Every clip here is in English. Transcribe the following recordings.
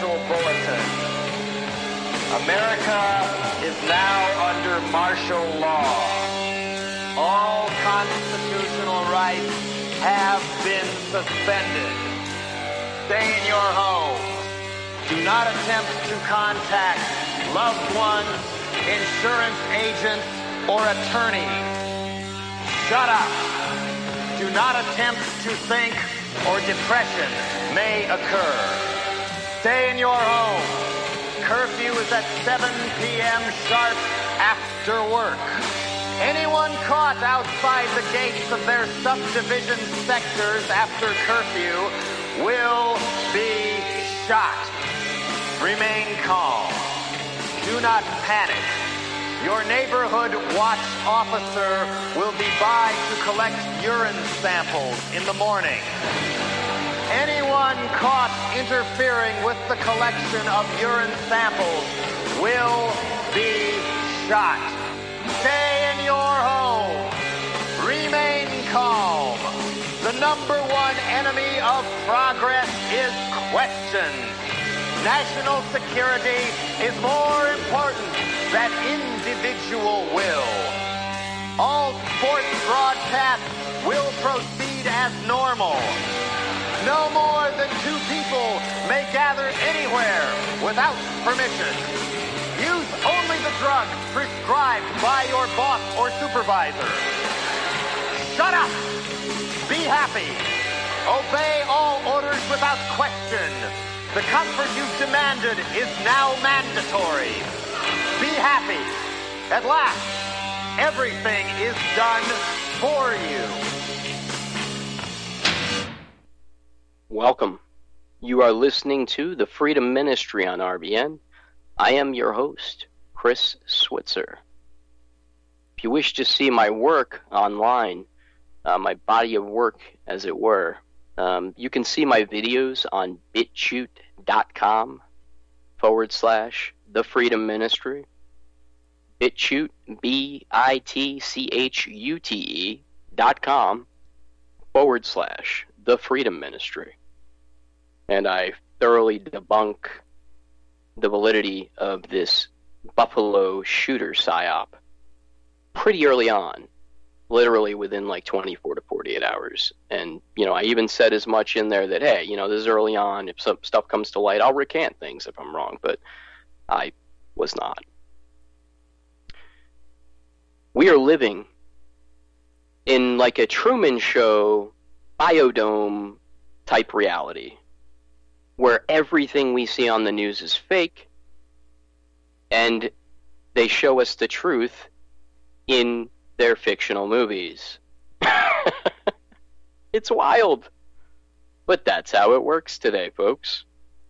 special bulletin. America is now under martial law. All constitutional rights have been suspended. Stay in your homes. Do not attempt to contact loved ones, insurance agents, or attorneys. Shut up. Do not attempt to think or depression may occur. Stay in your home. Curfew is at 7 p.m. sharp after work. Anyone caught outside the gates of their subdivision sectors after curfew will be shot. Remain calm. Do not panic. Your neighborhood watch officer will be by to collect urine samples in the morning. Anyone caught interfering with the collection of urine samples will be shot. Stay in your home. Remain calm. The number one enemy of progress is questions. National security is more important than individual will. All sports broadcasts will proceed as normal. No more than 2 people may gather anywhere without permission. Use only the drugs prescribed by your boss or supervisor. Shut up! Be happy. Obey all orders without question. The comfort you've demanded is now mandatory. Be happy. At last, everything is done for you. Welcome. You are listening to the Freedom Ministry on RBN. I am your host, Chris Switzer. If you wish to see my work online, my body of work, as it were, you can see my videos on BitChute.com/The Freedom Ministry. BitChute, BitChute.com/The Freedom Ministry. And I thoroughly debunk the validity of this Buffalo shooter psyop pretty early on, literally within like 24 to 48 hours. And, I even said as much in there that, hey, this is early on. If some stuff comes to light, I'll recant things if I'm wrong, but I was not. We are living in like a Truman Show biodome type reality where everything we see on the news is fake and they show us the truth in their fictional movies. It's wild. But that's how it works today, folks.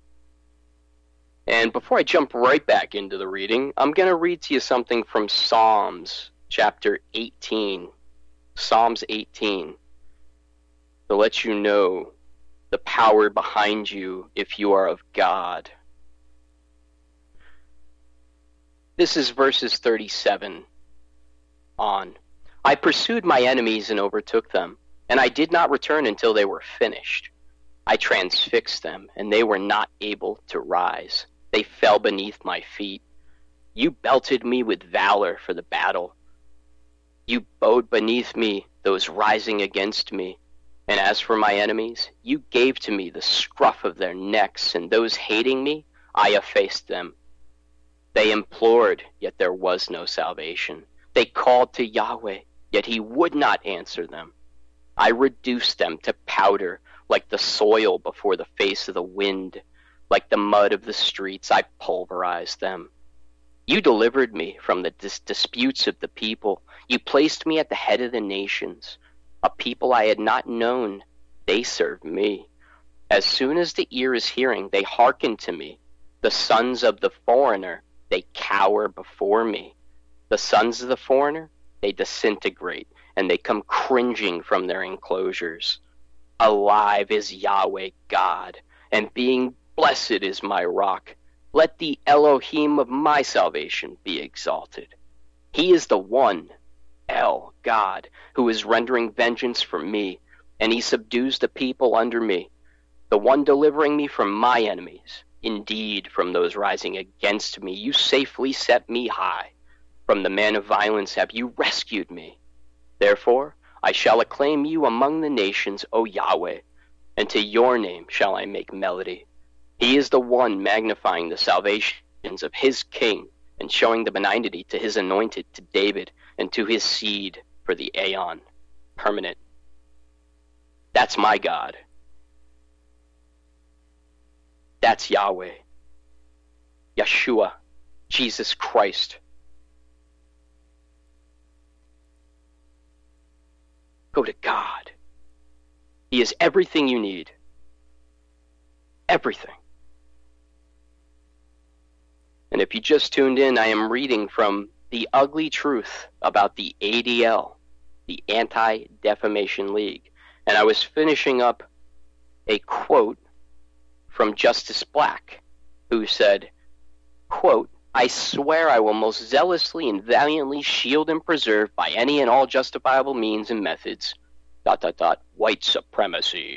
And before I jump right back into the reading, I'm going to read to you something from Psalms chapter 18. Psalms 18. To let you know the power behind you if you are of God. This is verses 37 on. I pursued my enemies and overtook them, and I did not return until they were finished. I transfixed them, and they were not able to rise. They fell beneath my feet. You belted me with valor for the battle. You bowed beneath me those rising against me. And as for my enemies, you gave to me the scruff of their necks, and those hating me, I effaced them. They implored, yet there was no salvation. They called to Yahweh, yet he would not answer them. I reduced them to powder, like the soil before the face of the wind. Like the mud of the streets, I pulverized them. You delivered me from the disputes of the people. You placed me at the head of the nations. A people I had not known, they served me. As soon as the ear is hearing, they hearken to me. The sons of the foreigner, they cower before me. The sons of the foreigner, they disintegrate, and they come cringing from their enclosures. Alive is Yahweh God, and being blessed is my rock. Let the Elohim of my salvation be exalted. He is the one, El, God, who is rendering vengeance for me, and he subdues the people under me. The one delivering me from my enemies. indeed from those rising against me. You safely set me high. From the man of violence have you rescued me. Therefore I shall acclaim you among the nations, O Yahweh, and to your name shall I make melody. He is the one magnifying the salvations of his king and showing the benignity to his anointed, to David, and to his seed for the aeon, permanent. That's my God. That's Yahweh, Yeshua, Jesus Christ. Go to God. He is everything you need. Everything. And if you just tuned in, I am reading from The Ugly Truth about the ADL, the Anti-Defamation League. And I was finishing up a quote from Justice Black, who said, quote, I swear I will most zealously and valiantly shield and preserve by any and all justifiable means and methods, ... white supremacy, ...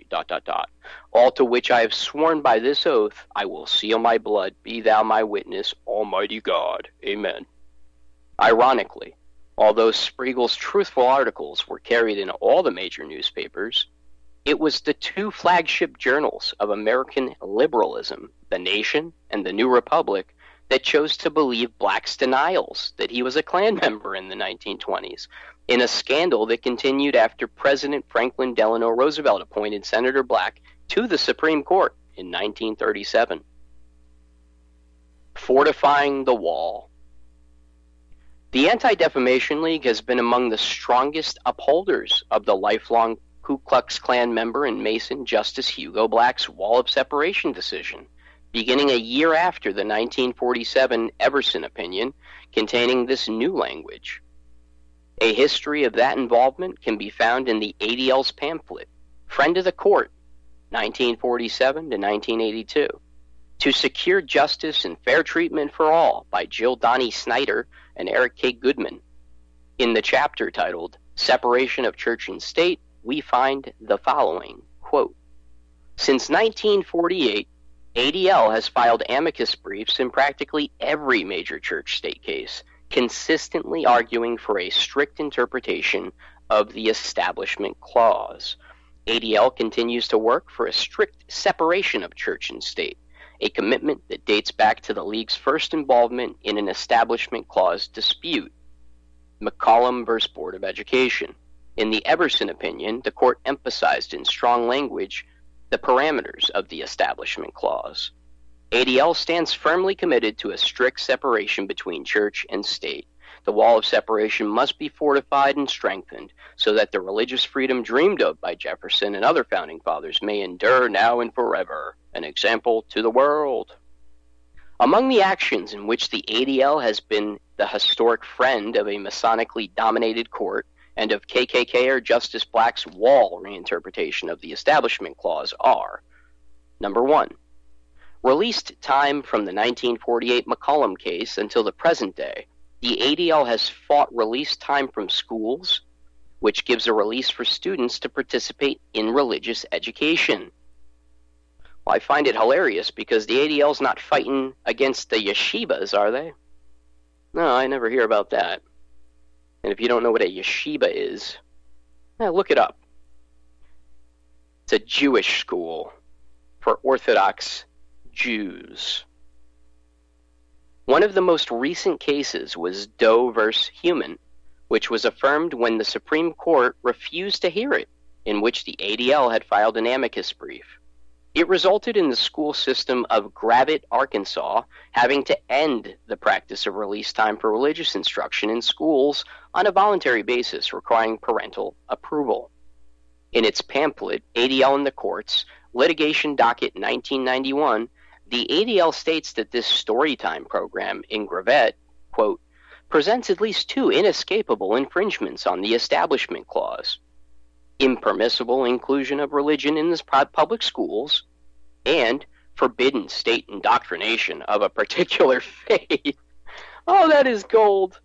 all to which I have sworn by this oath, I will seal my blood, be thou my witness, Almighty God. Amen. Ironically, although Spriegel's truthful articles were carried in all the major newspapers, it was the two flagship journals of American liberalism, The Nation and The New Republic, that chose to believe Black's denials that he was a Klan member in the 1920s, in a scandal that continued after President Franklin Delano Roosevelt appointed Senator Black to the Supreme Court in 1937. Fortifying the wall. The Anti-Defamation League has been among the strongest upholders of the lifelong Ku Klux Klan member and Mason Justice Hugo Black's Wall of Separation decision, beginning a year after the 1947 Everson opinion containing this new language. A history of that involvement can be found in the ADL's pamphlet, Friend of the Court, 1947 to 1982, To Secure Justice and Fair Treatment for All by Jill Donnie Snyder and Eric K. Goodman. In the chapter titled Separation of Church and State, we find the following, quote, Since 1948, ADL has filed amicus briefs in practically every major church-state case, consistently arguing for a strict interpretation of the Establishment Clause. ADL continues to work for a strict separation of church and state, a commitment that dates back to the League's first involvement in an Establishment Clause dispute, McCollum v. Board of Education. In the Everson opinion, the court emphasized in strong language the parameters of the Establishment Clause. ADL stands firmly committed to a strict separation between church and state. The wall of separation must be fortified and strengthened so that the religious freedom dreamed of by Jefferson and other founding fathers may endure now and forever, an example to the world. Among the actions in which the ADL has been the historic friend of a Masonically dominated court and of KKK Justice Black's wall reinterpretation of the Establishment Clause are, number 1, released time from the 1948 McCollum case until the present day. The ADL has fought release time from schools, which gives a release for students to participate in religious education. Well, I find it hilarious because the ADL's not fighting against the yeshivas, are they? No, I never hear about that. And if you don't know what a yeshiva is, look it up. It's a Jewish school for Orthodox Jews. One of the most recent cases was Doe v. Human, which was affirmed when the Supreme Court refused to hear it, in which the ADL had filed an amicus brief. It resulted in the school system of Gravette, Arkansas, having to end the practice of release time for religious instruction in schools on a voluntary basis requiring parental approval. In its pamphlet, ADL and the Courts, Litigation Docket 1991, the ADL states that this storytime program in Gravette, quote, presents at least two inescapable infringements on the Establishment Clause: impermissible inclusion of religion in the public schools, and forbidden state indoctrination of a particular faith. Oh, that is gold.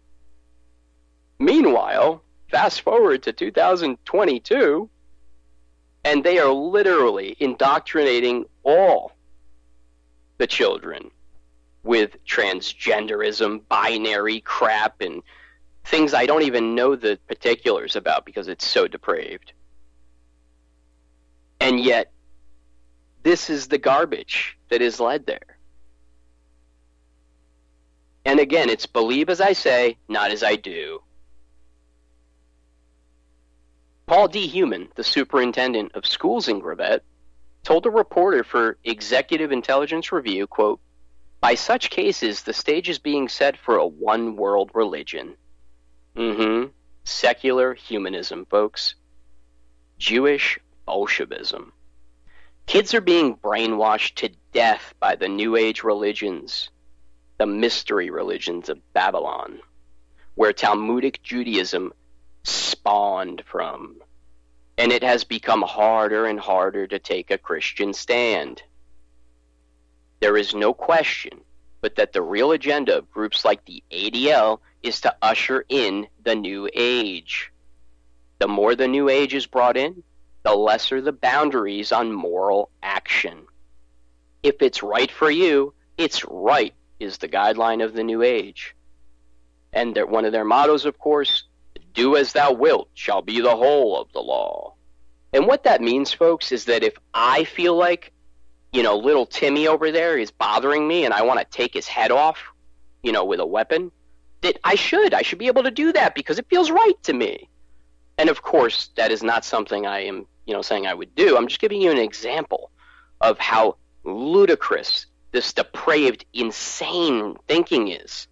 Meanwhile, fast forward to 2022, and they are literally indoctrinating all the children with transgenderism, binary crap, and things I don't even know the particulars about because it's so depraved. And yet, this is the garbage that is led there. And again, it's believe as I say, not as I do. Paul D. Heumann, the superintendent of schools in Gravette, told a reporter for Executive Intelligence Review, quote, "By such cases, the stage is being set for a one-world religion." Secular humanism, folks. Jewish Bolshevism. Kids are being brainwashed to death by the New Age religions, the mystery religions of Babylon, where Talmudic Judaism spawned from. And it has become harder and harder to take a Christian stand. There is no question but that the real agenda of groups like the ADL is to usher in the New Age. The more the New Age is brought in, the lesser the boundaries on moral action. If it's right for you, it's right, is the guideline of the New Age. And one of their mottos, of course, do as thou wilt shall be the whole of the law. And what that means, folks, is that if I feel like, little Timmy over there is bothering me and I want to take his head off, with a weapon, that I should be able to do that because it feels right to me. And of course, that is not something I am, saying I would do. I'm just giving you an example of how ludicrous this depraved, insane thinking is.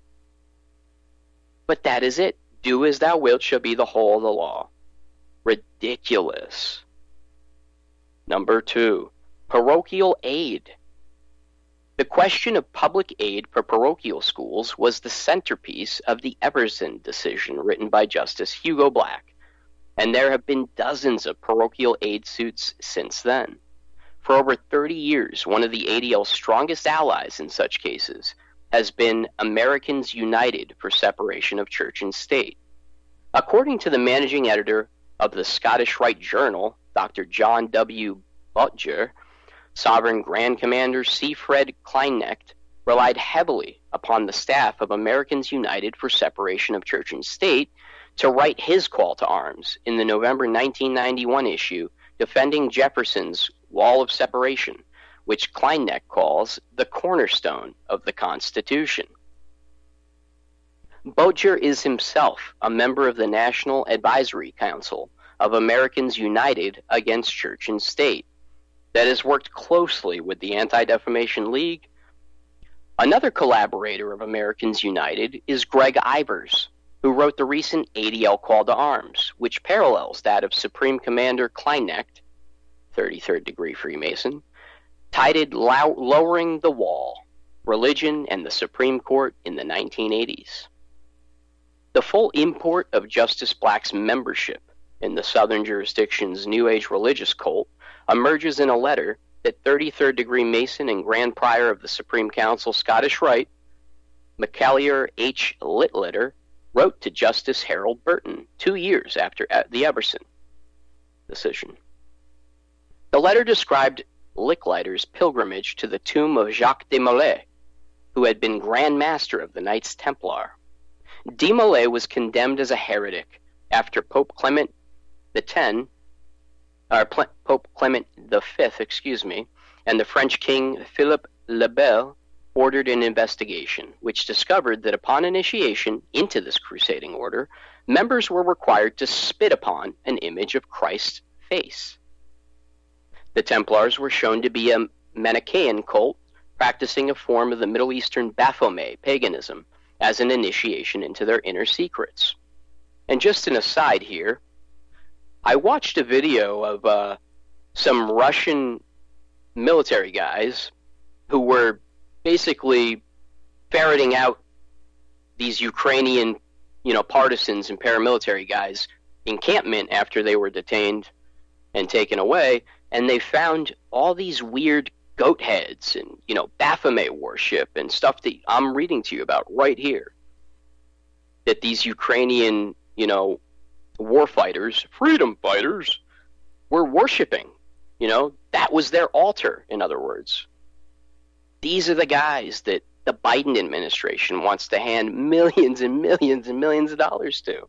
But that is it. Do as thou wilt shall be the whole of the law. Ridiculous. Number 2, parochial aid. The question of public aid for parochial schools was the centerpiece of the Everson decision written by Justice Hugo Black, and there have been dozens of parochial aid suits since then. For over 30 years, one of the ADL's strongest allies in such cases has been Americans United for Separation of Church and State. According to the managing editor of the Scottish Rite Journal, Dr. John W. Butger, Sovereign Grand Commander C. Fred Kleinknecht relied heavily upon the staff of Americans United for Separation of Church and State to write his call to arms in the November 1991 issue defending Jefferson's Wall of Separation, which Kleinknecht calls the cornerstone of the Constitution. Butger is himself a member of the National Advisory Council of Americans United Against Church and State that has worked closely with the Anti-Defamation League. Another collaborator of Americans United is Greg Ivers, who wrote the recent ADL Call to Arms, which parallels that of Supreme Commander Kleinknecht, 33rd degree Freemason, titled Lowering the Wall, Religion and the Supreme Court in the 1980s. The full import of Justice Black's membership in the Southern jurisdiction's New Age religious cult emerges in a letter that 33rd degree Mason and Grand Prior of the Supreme Council Scottish Rite, McAllister H. Littletter, wrote to Justice Harold Burton 2 years after the Everson decision. The letter described Licklider's pilgrimage to the tomb of Jacques de Molay, who had been Grand Master of the Knights Templar. De Molay was condemned as a heretic after Pope Clement Pope Clement V, and the French King Philippe le Bel ordered an investigation, which discovered that upon initiation into this crusading order, members were required to spit upon an image of Christ's face. The Templars were shown to be a Manichaean cult practicing a form of the Middle Eastern Baphomet paganism as an initiation into their inner secrets. And just an aside here, I watched a video of some Russian military guys who were basically ferreting out these Ukrainian, partisans and paramilitary guys' encampment after they were detained and taken away, and they found all these weird goat heads and, Baphomet worship and stuff that I'm reading to you about right here. That these Ukrainian, war fighters, freedom fighters, were worshiping. That was their altar, in other words. These are the guys that the Biden administration wants to hand millions and millions and millions of dollars to.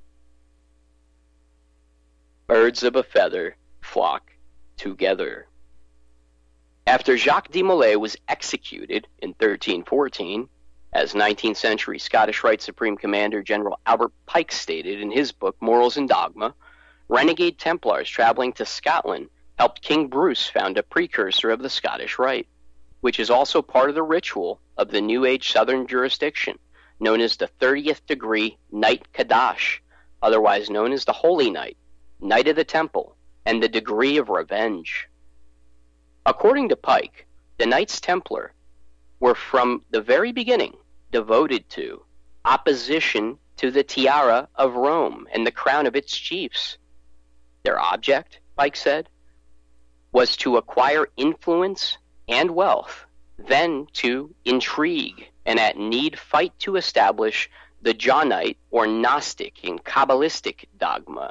Birds of a feather flock together. After Jacques de Molay was executed in 1314, as 19th century Scottish Rite Supreme Commander General Albert Pike stated in his book Morals and Dogma, renegade Templars traveling to Scotland helped King Bruce found a precursor of the Scottish Rite, which is also part of the ritual of the New Age Southern jurisdiction, known as the 30th degree Knight Kadash, otherwise known as the Holy Knight, Knight of the Temple, and the degree of revenge. According to Pike, the Knights Templar were from the very beginning devoted to opposition to the tiara of Rome and the crown of its chiefs. Their object, Pike said, was to acquire influence and wealth, then to intrigue and at need fight to establish the Johnite or Gnostic and Kabbalistic dogma.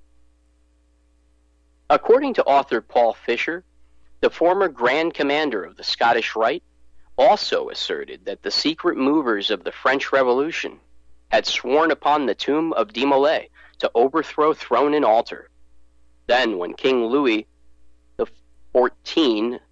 According to author Paul Fisher, the former Grand Commander of the Scottish Rite also asserted that the secret movers of the French Revolution had sworn upon the tomb of de Molay to overthrow throne and altar. Then, when King Louis XVI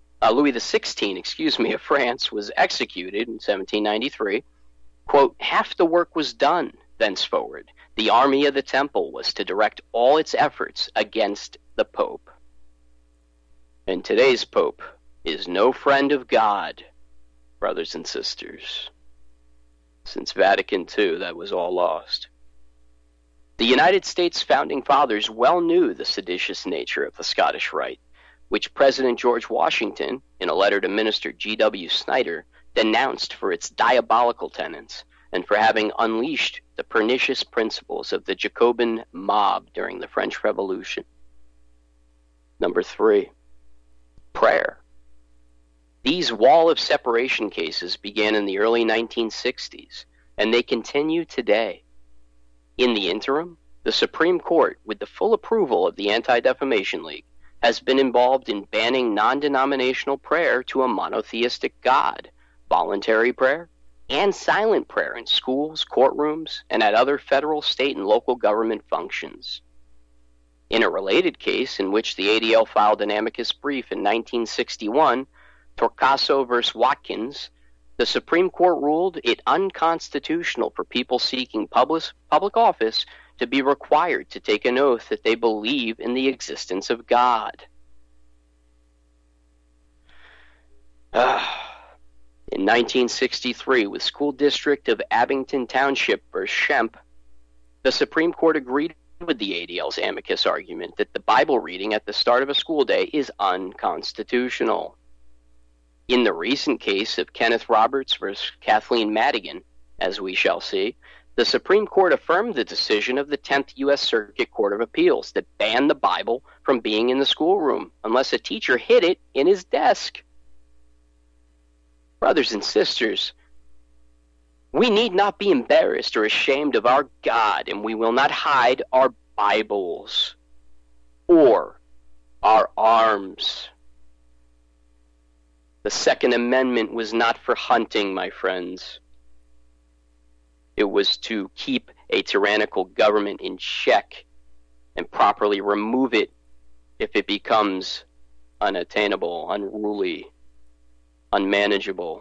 of France was executed in 1793, quote, half the work was done thenceforward. The army of the temple was to direct all its efforts against the Pope. And today's Pope is no friend of God, brothers and sisters. Since Vatican II, that was all lost. The United States founding fathers well knew the seditious nature of the Scottish Rite, which President George Washington, in a letter to Minister G.W. Snyder, denounced for its diabolical tenets and for having unleashed the pernicious principles of the Jacobin mob during the French Revolution. Number 3, prayer. These wall of separation cases began in the early 1960s, and they continue today. In the interim, the Supreme Court, with the full approval of the Anti-Defamation League, has been involved in banning non-denominational prayer to a monotheistic God, voluntary prayer, and silent prayer in schools, courtrooms, and at other federal, state, and local government functions. In a related case in which the ADL filed an amicus brief in 1961, Torcaso v. Watkins, the Supreme Court ruled it unconstitutional for people seeking public office to be required to take an oath that they believe in the existence of God. In 1963, with School District of Abington Township v. Schempp, the Supreme Court agreed with the ADL's amicus argument that the Bible reading at the start of a school day is unconstitutional. In the recent case of Kenneth Roberts v. Kathleen Madigan, as we shall see, the Supreme Court affirmed the decision of the 10th U.S. Circuit Court of Appeals that banned the Bible from being in the schoolroom unless a teacher hid it in his desk. Brothers and sisters, we need not be embarrassed or ashamed of our God, and we will not hide our Bibles or our arms. The Second Amendment was not for hunting, my friends. It was to keep a tyrannical government in check and properly remove it if it becomes unattainable, unruly, unmanageable.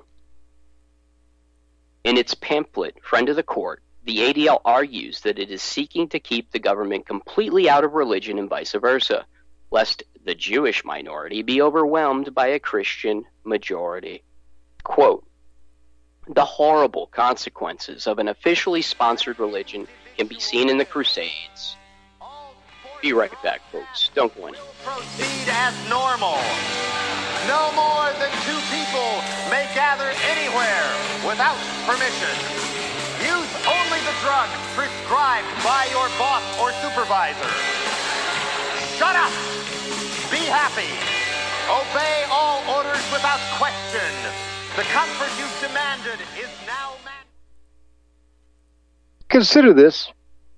In its pamphlet, Friend of the Court, the ADL argues that it is seeking to keep the government completely out of religion and vice versa, lest the Jewish minority be overwhelmed by a Christian majority. Quote, the horrible consequences of an officially sponsored religion can be seen in the Crusades. Be right back, folks. Don't go anywhere. Proceed as normal. No more than 2 people may gather anywhere without permission. Use only the drug prescribed by your boss or supervisor. Shut up. Be happy. Obey all orders without question. The comfort you've demanded is now Consider this.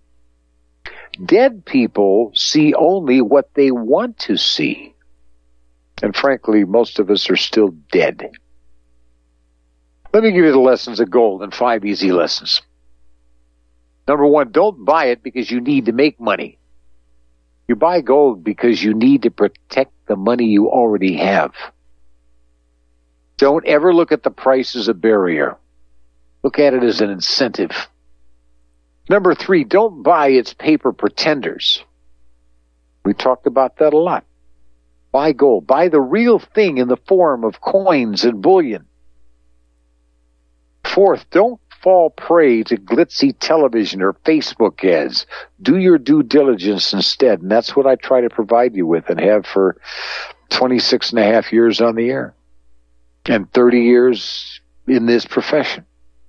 Dead people see only what they want to see. And frankly, most of us are still dead. Let me give you the lessons of gold in 5 easy lessons. Number 1, don't buy it because you need to make money. You buy gold because you need to protect the money you already have. Don't ever look at the price as a barrier. Look at it as an incentive. Number 3, don't buy its paper pretenders. We talked about that a lot. Buy gold. Buy the real thing in the form of coins and bullion. 4th, don't fall prey to glitzy television or Facebook ads. Do your due diligence instead, and that's what I try to provide you with and have for 26 and a half years on the air and 30 years in this profession.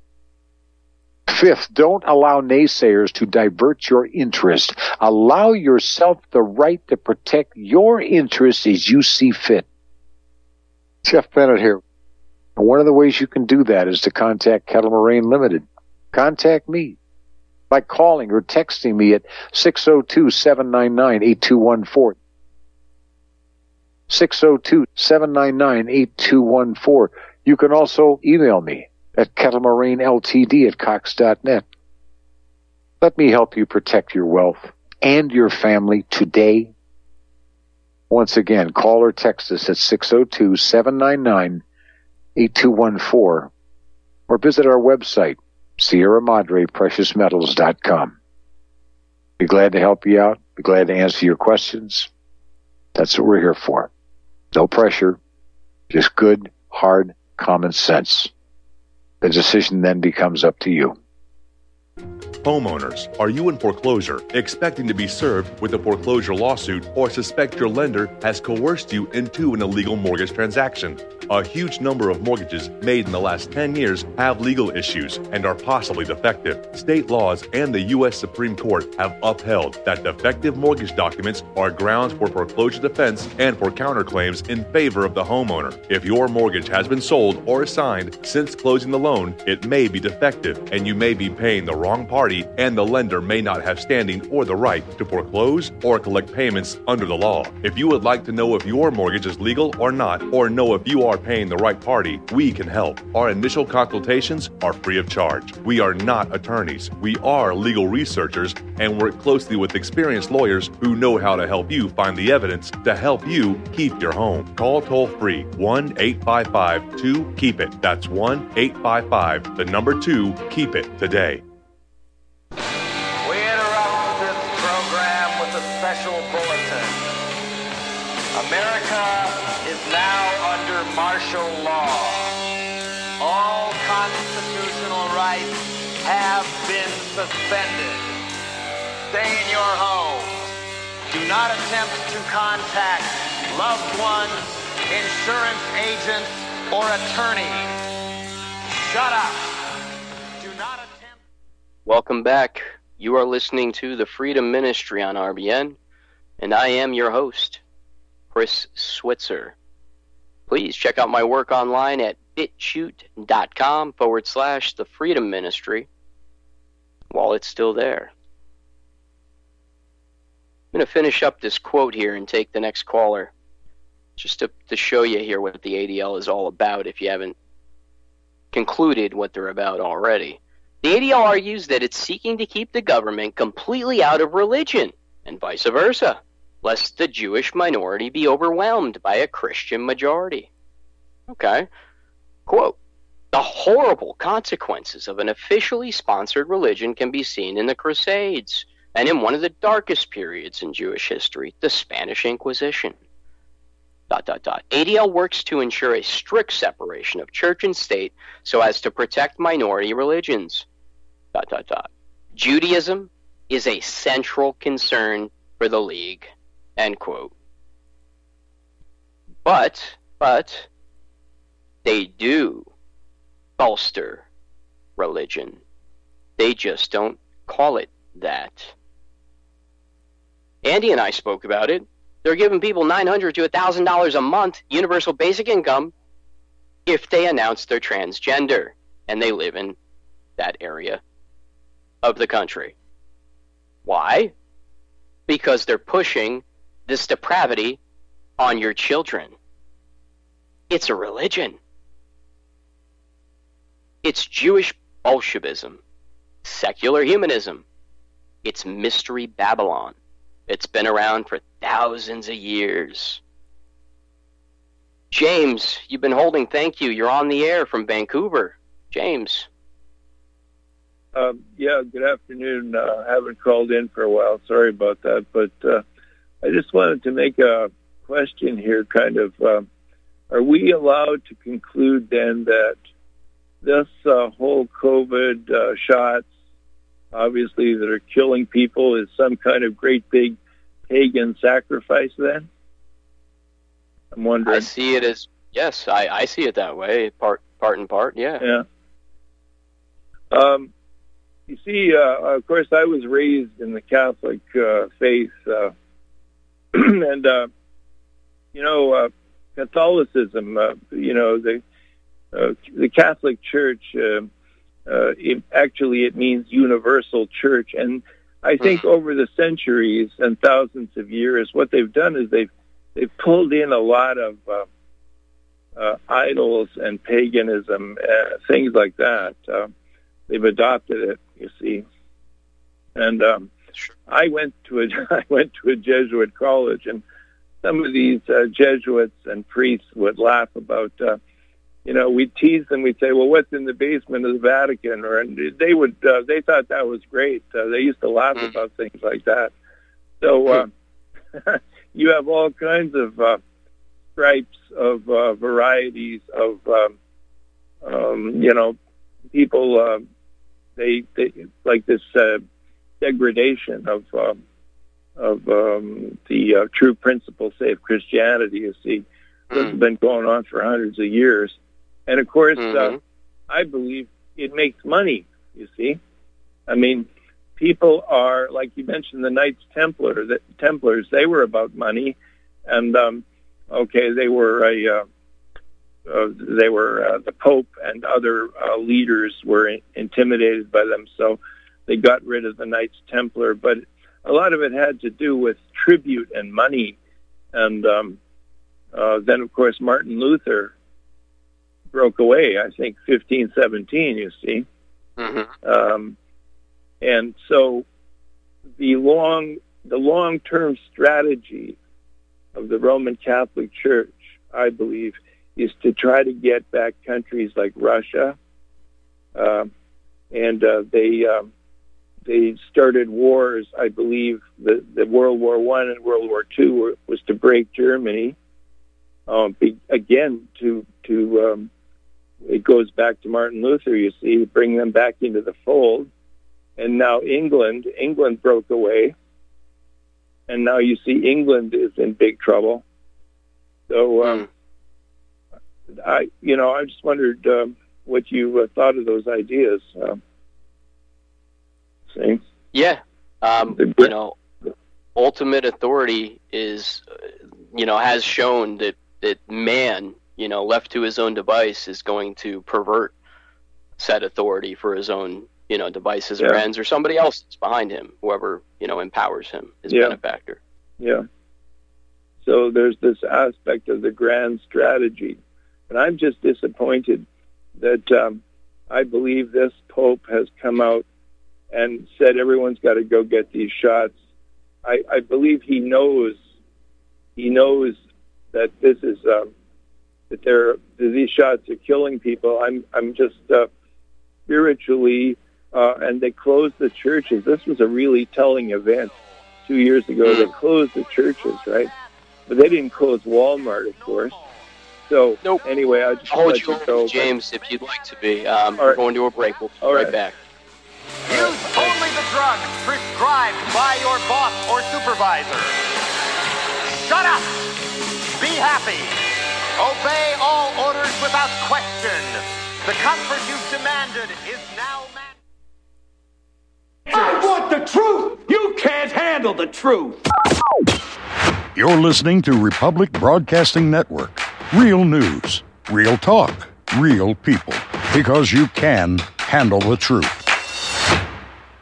5th, don't allow naysayers to divert your interest. Allow yourself the right to protect your interests as you see fit. Jeff Bennett here. One of the ways you can do that is to contact Kettle Moraine Limited. Contact me by calling or texting me at 602-799-8214. 602-799-8214. You can also email me at kettlemaraineltd@cox.net. Let me help you protect your wealth and your family today. Once again, call or text us at 602-799-8214 or visit our website, Sierra Madre Precious Metals.com. Be glad to help you out. Be glad to answer your questions. That's what we're here for. No pressure, just good, hard, common sense. The decision then becomes up to you. Homeowners, are you in foreclosure, expecting to be served with a foreclosure lawsuit, or suspect your lender has coerced you into an illegal mortgage transaction? A huge number of mortgages made in the last 10 years have legal issues and are possibly defective. State laws and the U.S. Supreme Court have upheld that defective mortgage documents are grounds for foreclosure defense and for counterclaims in favor of the homeowner. If your mortgage has been sold or assigned since closing the loan, it may be defective and you may be paying the wrong party, and the lender may not have standing or the right to foreclose or collect payments under the law. If you would like to know if your mortgage is legal or not, or know if you are paying the right party, we can help. Our initial consultations are free of charge. We are not attorneys. We are legal researchers and work closely with experienced lawyers who know how to help you find the evidence to help you keep your home. Call toll-free 1-855-2-KEEP-IT. That's 1-855-2-KEEP-IT today. Special bulletin. America is now under martial law. All constitutional rights have been suspended. Stay in your home. Do not attempt to contact loved ones, insurance agents, or attorneys. Shut up. Do not attempt. Welcome back. You are listening to the Freedom Ministry on RBN, and I am your host, Chris Switzer. Please check out my work online at bitchute.com/the Freedom Ministry while it's still there. I'm going to finish up this quote here and take the next caller, just to show you here what the ADL is all about if you haven't concluded what they're about already. The ADL argues that it's seeking to keep the government completely out of religion, and vice versa, lest the Jewish minority be overwhelmed by a Christian majority. Okay. Quote, the horrible consequences of an officially sponsored religion can be seen in the Crusades, and in one of the darkest periods in Jewish history, the Spanish Inquisition. ... ADL works to ensure a strict separation of church and state so as to protect minority religions. ... Judaism is a central concern for the League. End quote. But they do bolster religion. They just don't call it that. Andy and I spoke about it. They're giving people $900 to $1,000 a month, universal basic income, if they announce they're transgender and they live in that area of the country. Why? Because they're pushing this depravity on your children. It's a religion. It's Jewish Bolshevism, secular humanism. It's Mystery Babylon. It's been around for thousands of years. James, you've been holding. Thank you. You're on the air from Vancouver. James. Yeah, good afternoon. I haven't called in for a while. Sorry about that. But I just wanted to make a question here, kind of. Are we allowed to conclude then that this whole COVID shots, obviously, that are killing people is some kind of great big pagan sacrifice then? I'm wondering. I see it as, yes, I see it that way, part and part, yeah. Yeah. You see, of course, I was raised in the Catholic faith, and, Catholicism, the Catholic Church, it means universal church. And I think over the centuries and thousands of years, what they've done is they've pulled in a lot of idols and paganism, things like that. They've adopted it, you see. And I went to a Jesuit college, and some of these Jesuits and priests would laugh about, we'd tease them. We'd say, well, what's in the basement of the Vatican? They thought that was great. They used to laugh about things like that. So you have all kinds of stripes of varieties of, people, they like this degradation of the true principles, say, of Christianity, you see. This has been going on for hundreds of years. And, of course, I believe it makes money, you see. I mean, people are, like you mentioned, the Knights Templars, they were about money. And, they were the Pope and other leaders were intimidated by them, so they got rid of the Knights Templar. But a lot of it had to do with tribute and money. And then, of course, Martin Luther broke away, I think, 1517, you see. And so the long-term strategy of the Roman Catholic Church, I believe, is to try to get back countries like Russia. And they started wars, I believe, the World War I and World War II was to break Germany. Again, it goes back to Martin Luther, you see, bring them back into the fold. And now England broke away. And now you see England is in big trouble. So, I just wondered what you thought of those ideas. See? Yeah. Ultimate authority is, has shown that man, left to his own device, is going to pervert said authority for his own, devices or ends, or somebody else that's behind him, whoever, empowers him, his benefactor. Yeah. So there's this aspect of the grand strategy. And I'm just disappointed that I believe this Pope has come out and said everyone's got to go get these shots. I believe he knows that this is that these shots are killing people. I'm just spiritually, and they closed the churches. This was a really telling event 2 years ago. They closed the churches, right? But they didn't close Walmart, of course. So anyway, I just hold you over, James, if you'd like to be. We're going to a break. We'll be right back. Use only the drugs prescribed by your boss or supervisor. Shut up! Be happy! Obey all orders without question. The comfort you've demanded is now I want the truth! You can't handle the truth! You're listening to Republic Broadcasting Network. Real news, real talk, real people. Because you can handle the truth.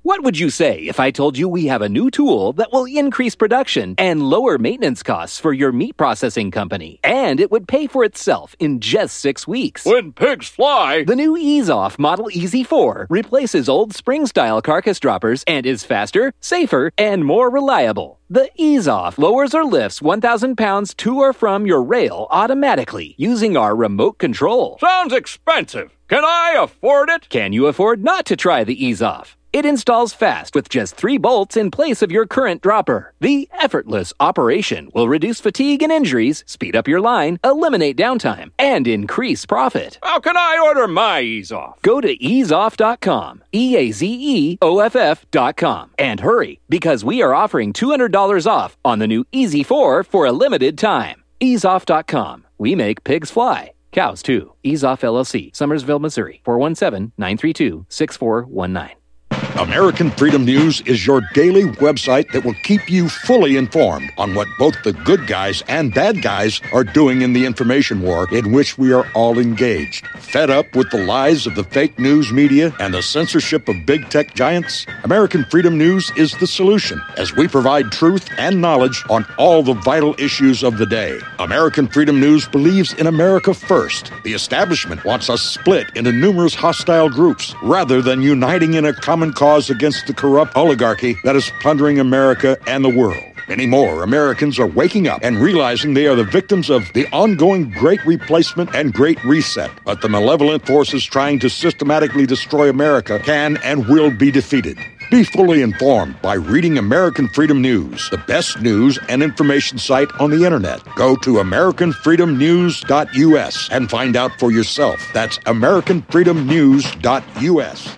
What would you say if I told you we have a new tool that will increase production and lower maintenance costs for your meat processing company? And it would pay for itself in just 6 weeks. When pigs fly! The new EaseOff Model Easy 4 replaces old spring-style carcass droppers and is faster, safer, and more reliable. The EaseOff lowers or lifts 1,000 pounds to or from your rail automatically using our remote control. Sounds expensive. Can I afford it? Can you afford not to try the EaseOff? It installs fast with just 3 bolts in place of your current dropper. The effortless operation will reduce fatigue and injuries, speed up your line, eliminate downtime, and increase profit. How can I order my EaseOff? Go to easeoff.com, EAZEOFF.com, and hurry, because we are offering $200 off on the new Easy 4 for a limited time. Easeoff.com. We make pigs fly. Cows, too. EaseOff LLC, Summersville, Missouri, 417-932-6419. American Freedom News is your daily website that will keep you fully informed on what both the good guys and bad guys are doing in the information war in which we are all engaged. Fed up with the lies of the fake news media and the censorship of big tech giants? American Freedom News is the solution, as we provide truth and knowledge on all the vital issues of the day. American Freedom News believes in America first. The establishment wants us split into numerous hostile groups rather than uniting in a common cause against the corrupt oligarchy that is plundering America and the world. Many more Americans are waking up and realizing they are the victims of the ongoing Great Replacement and Great Reset. But the malevolent forces trying to systematically destroy America can and will be defeated. Be fully informed by reading American Freedom News, the best news and information site on the internet. Go to AmericanFreedomNews.us and find out for yourself. That's AmericanFreedomNews.us.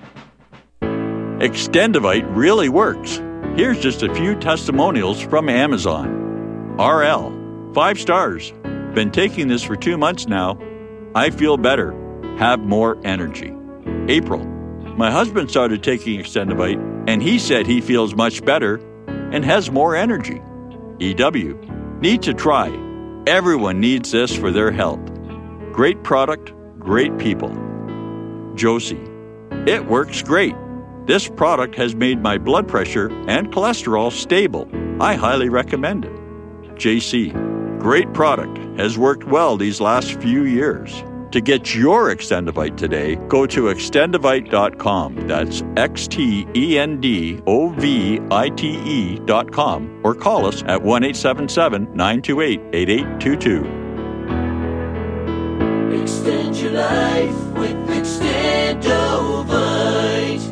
Extendivite really works. Here's just a few testimonials from Amazon. RL, 5 stars. Been taking this for 2 months now. I feel better. Have more energy. April, my husband started taking Extendivite, and he said he feels much better and has more energy. EW, need to try. Everyone needs this for their health. Great product, great people. Josie, it works great. This product has made my blood pressure and cholesterol stable. I highly recommend it. JC, great product. Has worked well these last few years. To get your Extendivite today, go to extendivite.com. That's XTENDOVITE.com or call us at 1-877-928-8822. Extend your life with Extendovite.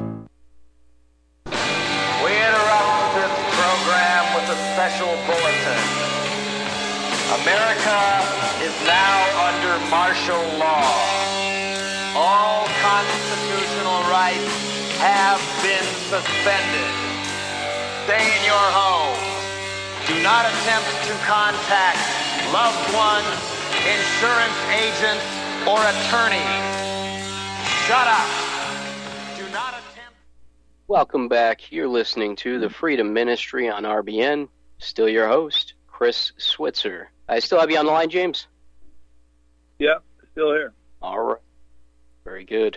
Special bulletin. America is now under martial law. All constitutional rights have been suspended. Stay in your home. Do not attempt to contact loved ones, insurance agents, or attorneys. Shut up. Do not attempt. Welcome back. You're listening to the Freedom Ministry on RBN. Still your host, Chris Switzer. I still have you on the line, James? Yeah, still here. All right. Very good.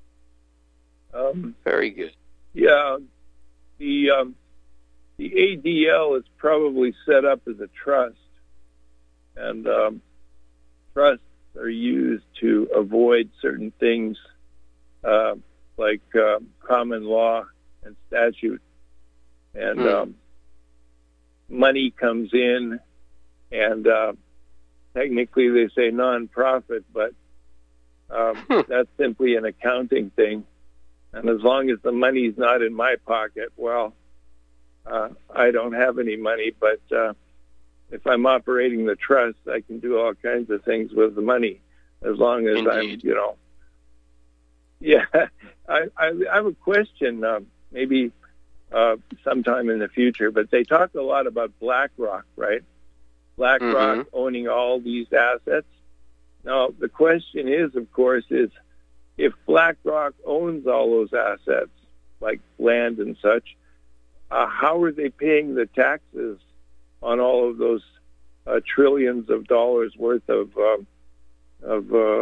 Very good. Yeah, the ADL is probably set up as a trust, and trusts are used to avoid certain things like common law and statute, and money comes in, and technically they say non-profit, but that's simply an accounting thing. And as long as the money's not in my pocket, well, I don't have any money. But if I'm operating the trust, I can do all kinds of things with the money, as long as Indeed. I'm, Yeah, I have a question, maybe sometime in the future, but they talk a lot about BlackRock, right? BlackRock owning all these assets. Now, the question is, of course, is if BlackRock owns all those assets, like land and such, how are they paying the taxes on all of those trillions of dollars worth of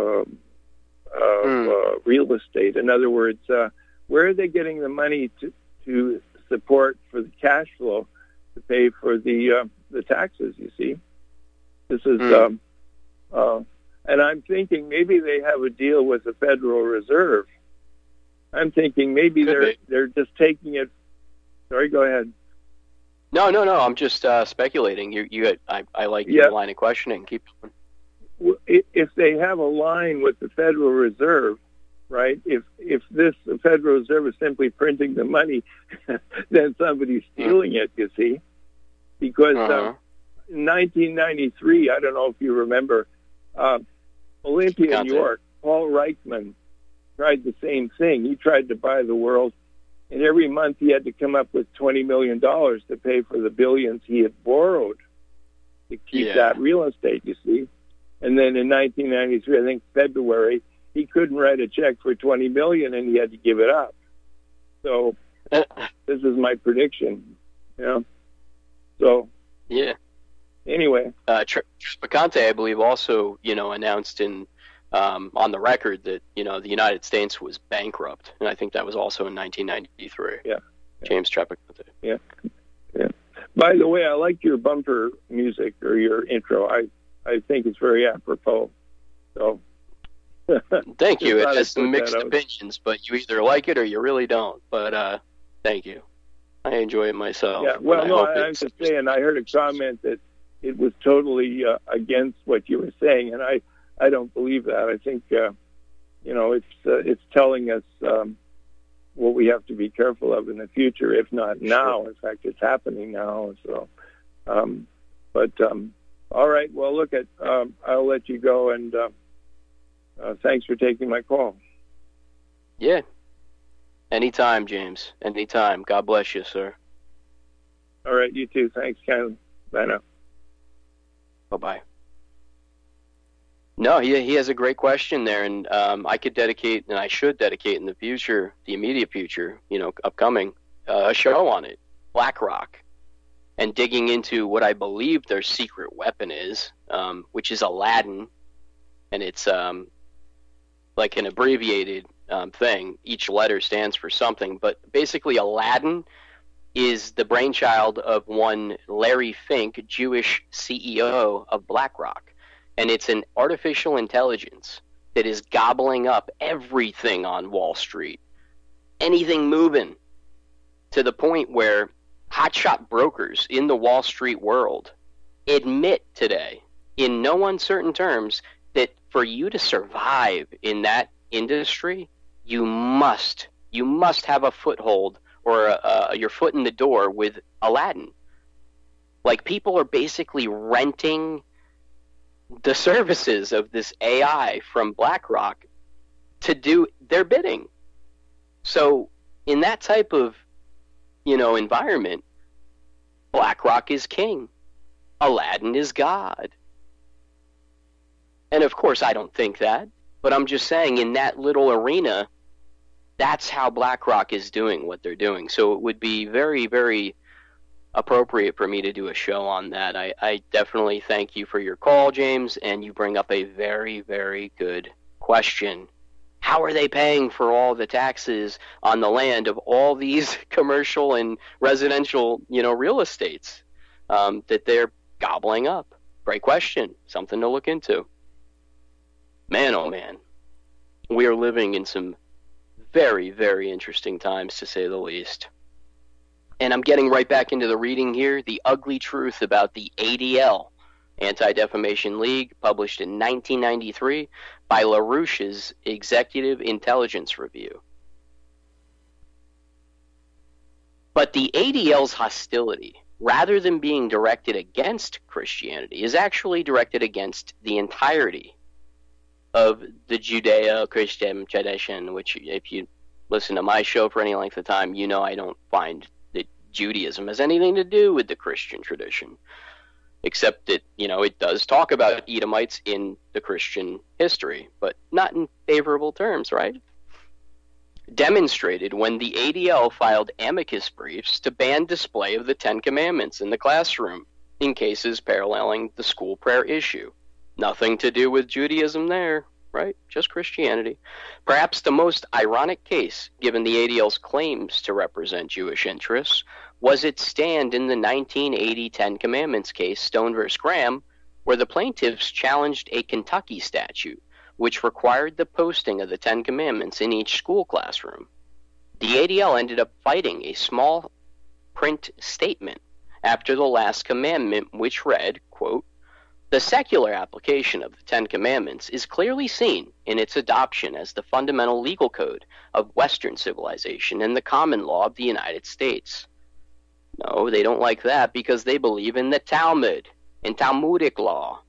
real estate? In other words, where are they getting the money to support for the cash flow to pay for the taxes. You see, this is, and I'm thinking maybe they have a deal with the Federal Reserve. I'm thinking maybe they're just taking it. Sorry, go ahead. No. I'm just speculating. I like your line of questioning. Keep going. If they have a line with the Federal Reserve, right? If the Federal Reserve is simply printing the money, then somebody's stealing it. You see, because in 1993, I don't know if you remember, Olympia, New York, Paul Reichman tried the same thing. He tried to buy the world, and every month he had to come up with $20 million to pay for the billions he had borrowed to keep that real estate. You see. And then in 1993, I think February, he couldn't write a check for $20 million, and he had to give it up. So this is my prediction. So anyway, Trespicante, I believe, also announced on the record that the United States was bankrupt, and I think that was also in 1993. Yeah. James Trespicante. Yeah. By the way, I like your bumper music or your intro. I think it's very apropos. So, thank you. It has some mixed opinions, but you either like it or you really don't. But thank you. I enjoy it myself. Yeah. Well, no, I'm just saying. I heard a comment that it was totally against what you were saying, and I don't believe that. I think it's telling us what we have to be careful of in the future, if not now. In fact, it's happening now. So, all right. Well, look I'll let you go, and thanks for taking my call. Yeah. Anytime, James. Anytime. God bless you, sir. All right. You too. Thanks, Ken. Bye now. Bye-bye. No, he has a great question there, and I could dedicate, and I should dedicate in the future, the immediate future, upcoming, a show on it. BlackRock. And digging into what I believe their secret weapon is, which is Aladdin, and it's like an abbreviated thing. Each letter stands for something, but basically Aladdin is the brainchild of one Larry Fink, Jewish CEO of BlackRock, and it's an artificial intelligence that is gobbling up everything on Wall Street, anything moving, to the point where hotshot brokers in the Wall Street world admit today, in no uncertain terms, that for you to survive in that industry, you must have a foothold or your foot in the door with Aladdin. Like, people are basically renting the services of this AI from BlackRock to do their bidding. So in that type of environment, BlackRock is king. Aladdin is God. And of course, I don't think that, but I'm just saying, in that little arena, that's how BlackRock is doing what they're doing. So it would be very, very appropriate for me to do a show on that. I definitely thank you for your call, James, and you bring up a very, very good question. How are they paying for all the taxes on the land of all these commercial and residential, real estates that they're gobbling up? Great question. Something to look into. Man, oh man, we are living in some very, very interesting times, to say the least. And I'm getting right back into the reading here. The Ugly Truth About the ADL, Anti-Defamation League, published in 1993 by LaRouche's Executive Intelligence Review. But the ADL's hostility, rather than being directed against Christianity, is actually directed against the entirety of the Judeo-Christian tradition, which, if you listen to my show for any length of time, I don't find that Judaism has anything to do with the Christian tradition, except that, it does talk about Edomites in the Christian history, but not in favorable terms, right? Demonstrated when the ADL filed amicus briefs to ban display of the Ten Commandments in the classroom in cases paralleling the school prayer issue. Nothing to do with Judaism there, right? Just Christianity. Perhaps the most ironic case, given the ADL's claims to represent Jewish interests, was its stand in the 1980 Ten Commandments case, Stone v. Graham, where the plaintiffs challenged a Kentucky statute which required the posting of the Ten Commandments in each school classroom. The ADL ended up fighting a small print statement after the last commandment, which read, quote, "The secular application of the Ten Commandments is clearly seen in its adoption as the fundamental legal code of Western civilization and the common law of the United States." No, they don't like that because they believe in the Talmud, in Talmudic law.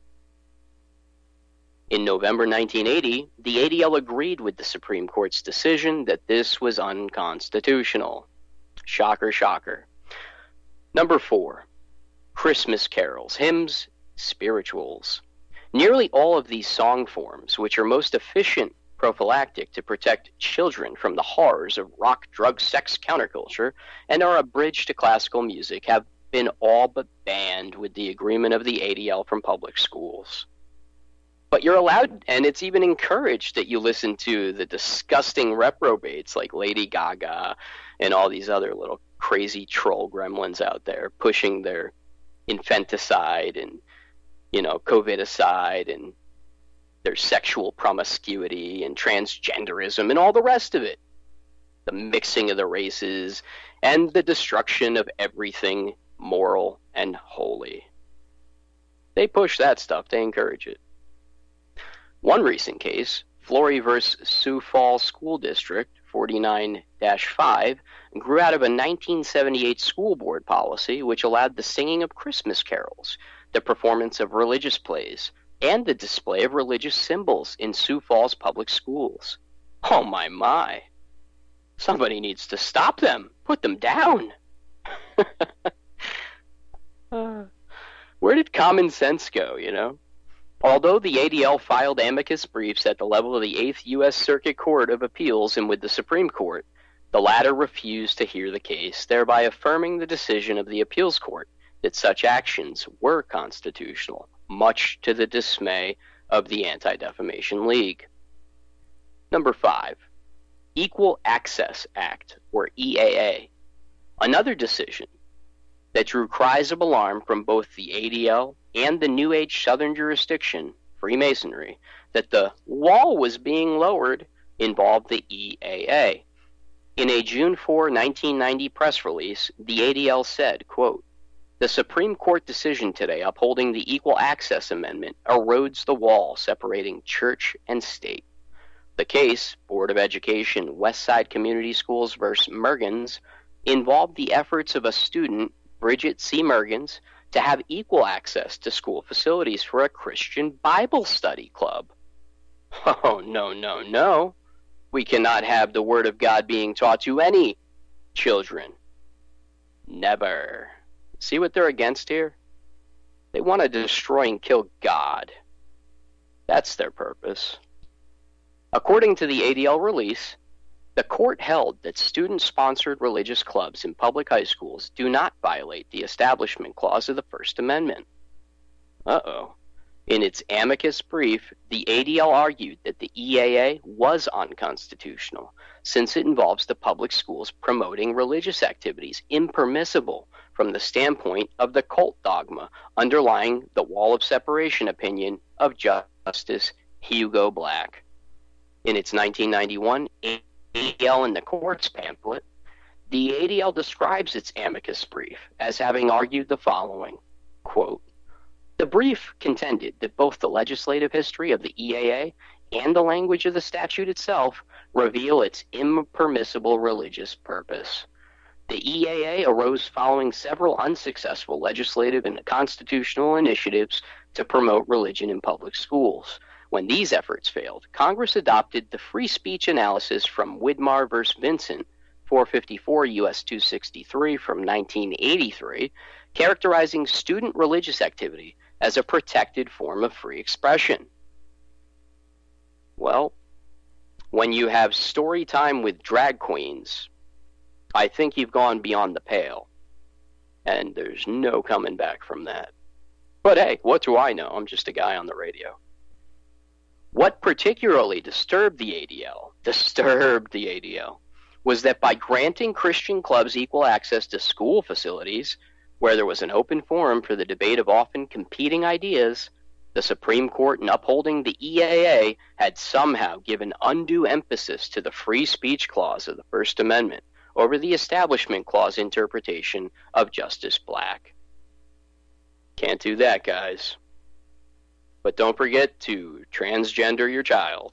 In November 1980, the ADL agreed with the Supreme Court's decision that this was unconstitutional. Shocker, shocker. Number 4, Christmas carols, hymns, spirituals. Nearly all of these song forms, which are most efficient prophylactic to protect children from the horrors of rock, drug, sex counterculture, and are a bridge to classical music, have been all but banned with the agreement of the ADL from public schools. But you're allowed, and it's even encouraged, that you listen to the disgusting reprobates like Lady Gaga and all these other little crazy troll gremlins out there pushing their infanticide and, covidicide and their sexual promiscuity and transgenderism and all the rest of it. The mixing of the races and the destruction of everything moral and holy. They push that stuff. They encourage it. One recent case, Flory v. Sioux Falls School District 49-5, grew out of a 1978 school board policy which allowed the singing of Christmas carols, the performance of religious plays, and the display of religious symbols in Sioux Falls public schools. Oh my. Somebody needs to stop them. Put them down. Where did common sense go, Although the ADL filed amicus briefs at the level of the 8th U.S. Circuit Court of Appeals and with the Supreme Court, the latter refused to hear the case, thereby affirming the decision of the appeals court that such actions were constitutional, much to the dismay of the Anti-Defamation League. Number 5, Equal Access Act, or EAA. Another decision that drew cries of alarm from both the ADL and the New Age Southern jurisdiction, Freemasonry, that the wall was being lowered involved the EAA. In a June 4, 1990 press release, the ADL said, quote, "The Supreme Court decision today upholding the Equal Access Amendment erodes the wall separating church and state. The case, Board of Education Westside Community Schools v. Mergens, involved the efforts of a student, Bridget C. Mergens, to have equal access to school facilities for a Christian Bible study club. Oh, no. We cannot have the Word of God being taught to any children. Never. See what they're against here? They want to destroy and kill God. That's their purpose. According to the ADL release, the court held that student-sponsored religious clubs in public high schools do not violate the Establishment Clause of the First Amendment. Uh-oh. In its amicus brief, the ADL argued that the EAA was unconstitutional since it involves the public schools promoting religious activities impermissible from the standpoint of the cult dogma underlying the wall of separation opinion of Justice Hugo Black. In its 1991 ADL in the Courts pamphlet, the ADL describes its amicus brief as having argued the following, quote, "The brief contended that both the legislative history of the EAA and the language of the statute itself reveal its impermissible religious purpose. The EAA arose following several unsuccessful legislative and constitutional initiatives to promote religion in public schools. When these efforts failed, Congress adopted the free speech analysis from Widmar v. Vincent, 454 U.S. 263 from 1983, characterizing student religious activity as a protected form of free expression." Well, when you have story time with drag queens, I think you've gone beyond the pale, and there's no coming back from that. But hey, what do I know? I'm just a guy on the radio. What particularly disturbed the ADL, was that by granting Christian clubs equal access to school facilities, where there was an open forum for the debate of often competing ideas, the Supreme Court, in upholding the EAA, had somehow given undue emphasis to the free speech clause of the First Amendment over the Establishment Clause interpretation of Justice Black. Can't do that, guys. But don't forget to transgender your child.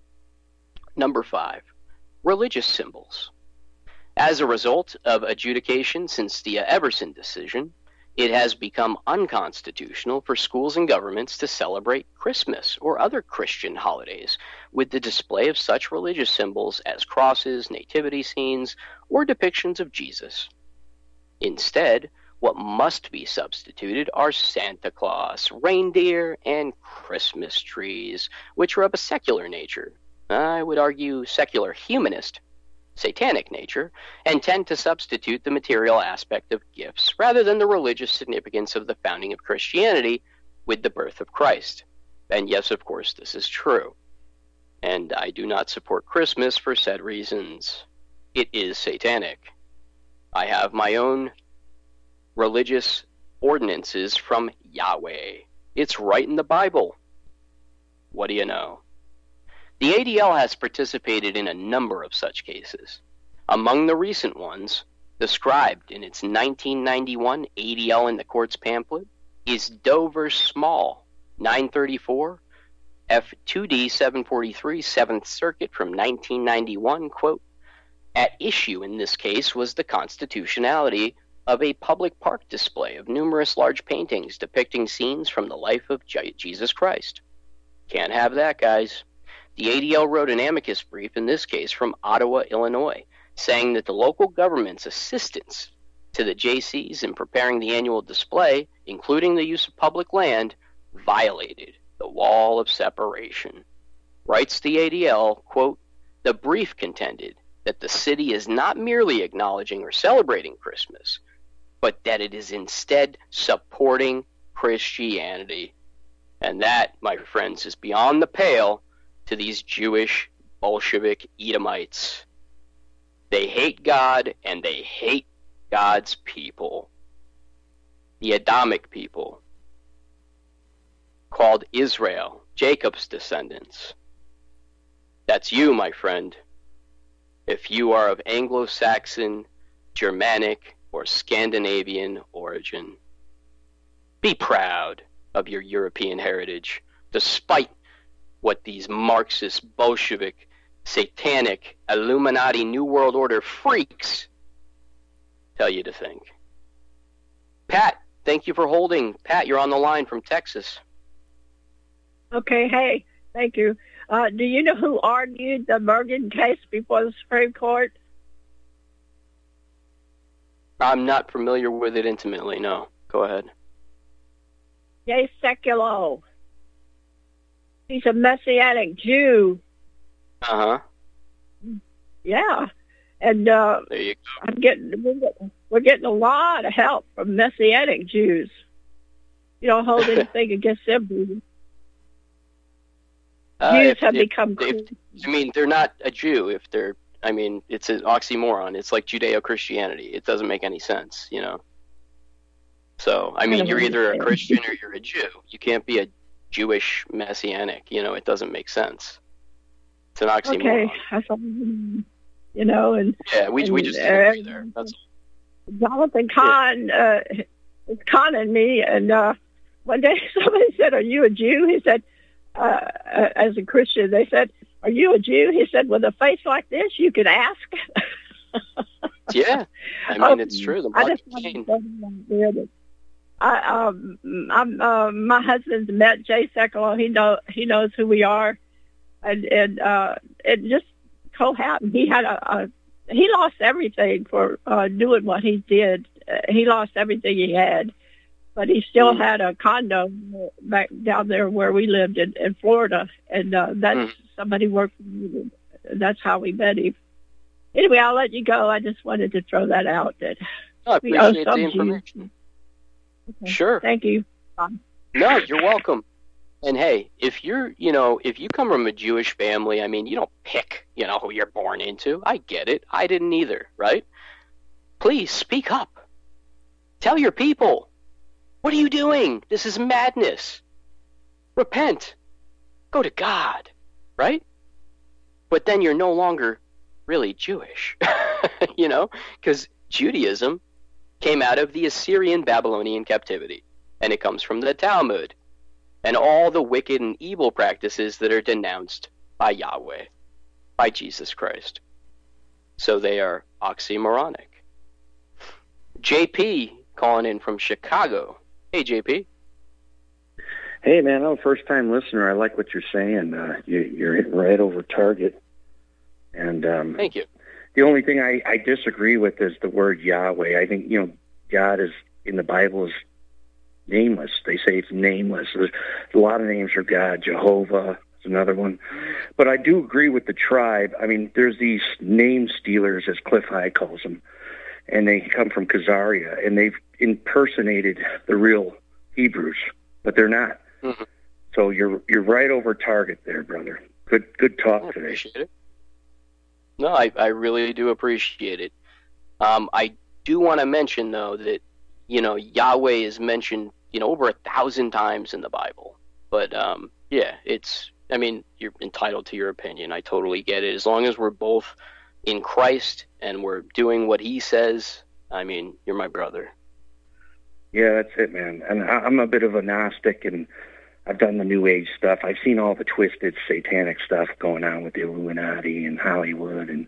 Number 5, religious symbols. As a result of adjudication since the Everson decision, it has become unconstitutional for schools and governments to celebrate Christmas or other Christian holidays with the display of such religious symbols as crosses, nativity scenes, or depictions of Jesus. Instead, what must be substituted are Santa Claus, reindeer, and Christmas trees, which are of a secular nature. I would argue secular humanist, satanic nature, and tend to substitute the material aspect of gifts rather than the religious significance of the founding of Christianity with the birth of Christ. And yes, of course, this is true. And I do not support Christmas for said reasons. It is satanic. I have my own religious ordinances from Yahweh. It's right in the Bible. What do you know? The ADL has participated in a number of such cases. Among the recent ones, described in its 1991 ADL in the Courts pamphlet, is Doe v. Small, 934, F2D 743, 7th Circuit from 1991, quote, "At issue in this case was the constitutionality of a public park display of numerous large paintings depicting scenes from the life of Jesus Christ. Can't have that, guys." The ADL wrote an amicus brief in this case from Ottawa, Illinois, saying that the local government's assistance to the JCs in preparing the annual display, including the use of public land, violated the wall of separation. Writes the ADL, quote, "The brief contended that the city is not merely acknowledging or celebrating Christmas, but that it is instead supporting Christianity. And that, my friends, is beyond the pale to these Jewish Bolshevik Edomites. They hate God and they hate God's people. The Adamic people, called Israel, Jacob's descendants. That's you, my friend. If you are of Anglo-Saxon, Germanic, or Scandinavian origin, be proud of your European heritage, despite what these Marxist, Bolshevik, satanic, Illuminati, New World Order freaks tell you to think. Pat, thank you for holding. Pat, you're on the line from Texas. Okay, hey, thank you. Do you know who argued the Bergen case before the Supreme Court? I'm not familiar with it intimately, no. Go ahead. Jay Sekulow. He's a Messianic Jew. Uh-huh. Yeah. And there you go. We're getting a lot of help from Messianic Jews. You don't hold anything against them. Jews have become cool. I mean, they're not a Jew if they're, I mean, it's an oxymoron. It's like Judeo-Christianity. It doesn't make any sense, you know? So, I mean, you're either a Christian or you're a Jew. You can't be a Jewish Messianic, you know? It doesn't make sense. It's an oxymoron. Okay, that's all, you know, and... Yeah, we just agree there. That's all. Jonathan Kahn is conning me, and one day somebody said, "Are you a Jew?" He said, as a Christian, they said, "Are you a Jew?" He said, "With a face like this, you could ask." Yeah, I mean, it's true. My husband's met Jay Sekulow. He knows who we are, and it just co-happened. He had he lost everything for doing what he did. He lost everything he had, but he still had a condo back down there where we lived in Florida, and that's somebody worked for me. That's how we met him. Anyway, I'll let you go. I just wanted to throw that out. That I appreciate the information. Okay. Sure. Thank you. Bye. No, you're welcome. And hey, if you come from a Jewish family, I mean, you don't pick, who you're born into. I get it. I didn't either, right? Please speak up. Tell your people. What are you doing? This is madness. Repent. Go to God, right? But then you're no longer really Jewish, because Judaism came out of the Assyrian Babylonian captivity, and it comes from the Talmud and all the wicked and evil practices that are denounced by Yahweh, by Jesus Christ. So they are oxymoronic. JP calling in from Chicago. Hey, JP. Hey, man, I'm a first-time listener. I like what you're saying. You're hitting right over target. And thank you. The only thing I disagree with is the word Yahweh. I think, God is in the Bible is nameless. They say it's nameless. There's a lot of names for God. Jehovah is another one. But I do agree with the tribe. I mean, there's these name stealers, as Cliff High calls them, and they come from Khazaria, and they've impersonated the real Hebrews, but they're not. Mm-hmm. So you're right over target there, brother. Good talk today. Appreciate it. No, I really do appreciate it. I do want to mention, though, that Yahweh is mentioned over 1,000 times in the Bible. But you're entitled to your opinion. I totally get it. As long as we're both in Christ and we're doing what He says, I mean, you're my brother. Yeah, that's it, man. And I'm a bit of a Gnostic, and I've done the New Age stuff. I've seen all the twisted satanic stuff going on with the Illuminati and Hollywood, and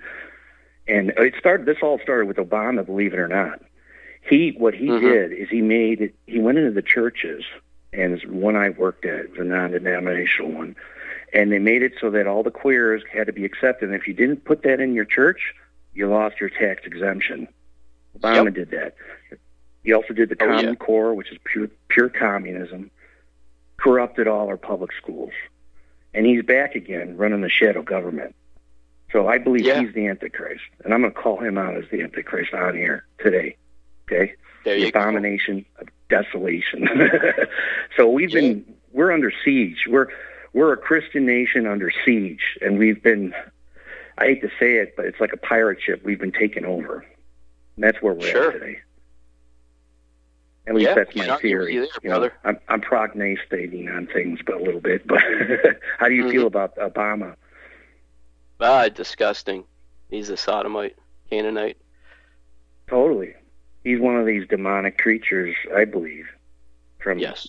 this all started with Obama, believe it or not. What he did is he went into the churches, and the one I worked at, the non-denominational one, and they made it so that all the queers had to be accepted. And if you didn't put that in your church, you lost your tax exemption. Obama did that. He also did the Common Core, which is pure communism, corrupted all our public schools. And he's back again running the shadow government. So I believe he's the Antichrist. And I'm going to call him out as the Antichrist on here today. Okay? The abomination of desolation. So we're under siege. We're a Christian nation under siege. And we've been, I hate to say it, but it's like a pirate ship. We've been taken over. And that's where we're at today. At least that's my theory. I'm prognosticating on things, but a little bit. But how do you feel about Obama? Disgusting. He's a sodomite, Canaanite. Totally. He's one of these demonic creatures, I believe, from that's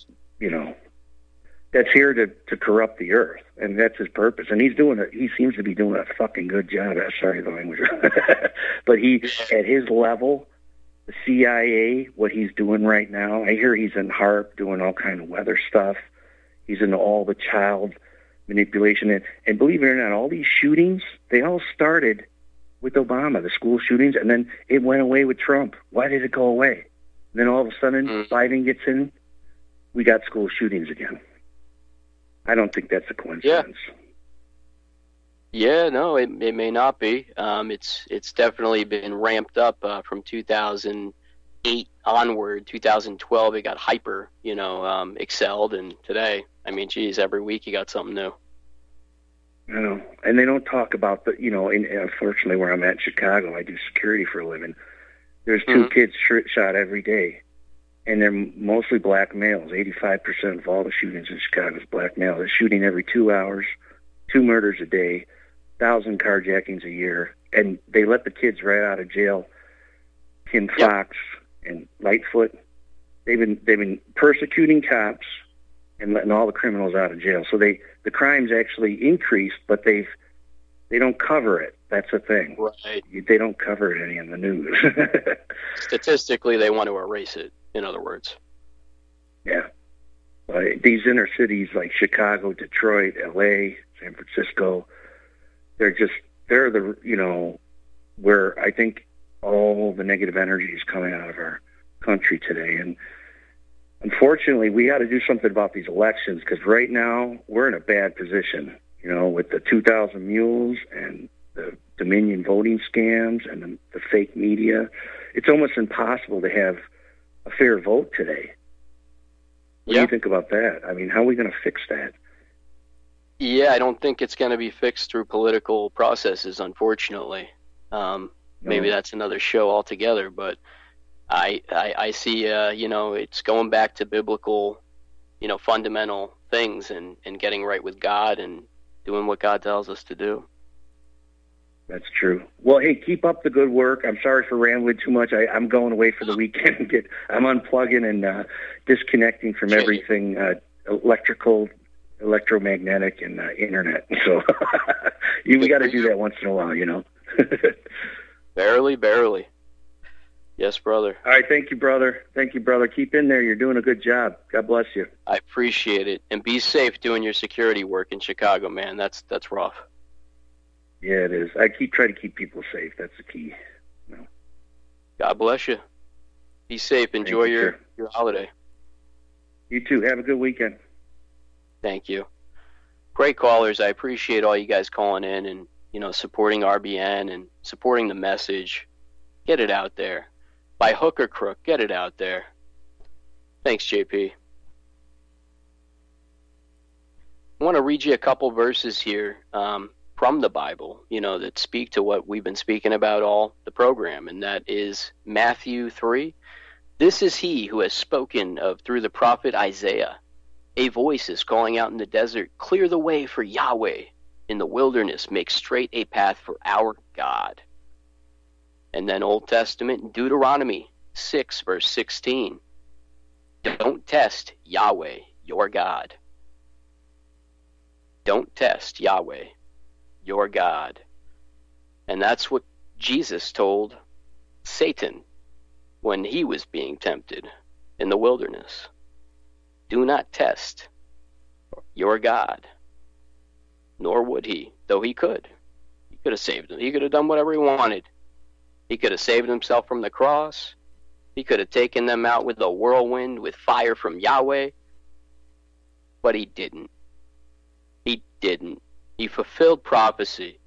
here to corrupt the earth, and that's his purpose. And he seems to be doing a fucking good job. Sorry, the language, but at his level. The CIA, what he's doing right now, I hear he's in HAARP doing all kind of weather stuff. He's into all the child manipulation. And believe it or not, all these shootings, they all started with Obama, the school shootings, and then it went away with Trump. Why did it go away? And then all of a sudden, Biden gets in, we got school shootings again. I don't think that's a coincidence. Yeah, no, it may not be. It's definitely been ramped up from 2008 onward. 2012, it got hyper, excelled, and today, I mean, geez, every week you got something new. I know, and they don't talk about unfortunately, where I'm at in Chicago, I do security for a living. There's 2 kids shot every day, and they're mostly black males. 85% of all the shootings in Chicago is black males. They're shooting every 2 hours, 2 murders a day. 1,000 carjackings a year, and they let the kids right out of jail. Kim Fox and Lightfoot, they've been persecuting cops and letting all the criminals out of jail. So the crimes actually increased, but they don't cover it. That's the thing. Right. They don't cover it any in the news. Statistically, they want to erase it. In other words. Yeah. These inner cities like Chicago, Detroit, L.A., San Francisco. They're where I think all the negative energy is coming out of our country today. And unfortunately, we got to do something about these elections, because right now we're in a bad position, with the 2,000 mules and the Dominion voting scams and the fake media. It's almost impossible to have a fair vote today. What do you think about that? I mean, how are we going to fix that? Yeah, I don't think it's going to be fixed through political processes, unfortunately. Maybe that's another show altogether, but I see, it's going back to biblical, fundamental things and getting right with God and doing what God tells us to do. That's true. Well, hey, keep up the good work. I'm sorry for rambling too much. I'm going away for the weekend. I'm unplugging and disconnecting from everything electrical, electromagnetic, and internet. So we got to do that once in a while, Barely. Yes, brother. All right, thank you, brother. Keep in there. You're doing a good job. God bless you. I appreciate it. And be safe doing your security work in Chicago, man. That's rough. Yeah, it is. I try to keep people safe. That's the key. God bless you. Be safe. Enjoy your holiday. You too. Have a good weekend. Thank you. Great callers. I appreciate all you guys calling in and, supporting RBN and supporting the message. Get it out there. By hook or crook, get it out there. Thanks, JP. I want to read you a couple verses here from the Bible, that speak to what we've been speaking about all the program, and that is Matthew 3. This is he who has spoken of through the prophet Isaiah. A voice is calling out in the desert, clear the way for Yahweh. In the wilderness, make straight a path for our God. And then Old Testament, Deuteronomy 6, verse 16. Don't test Yahweh, your God. Don't test Yahweh, your God. And that's what Jesus told Satan when he was being tempted in the wilderness. Do not test your God. Nor would he, though he could. He could have saved him. He could have done whatever he wanted. He could have saved himself from the cross. He could have taken them out with a whirlwind, with fire from Yahweh. But he didn't. He didn't. He fulfilled prophecy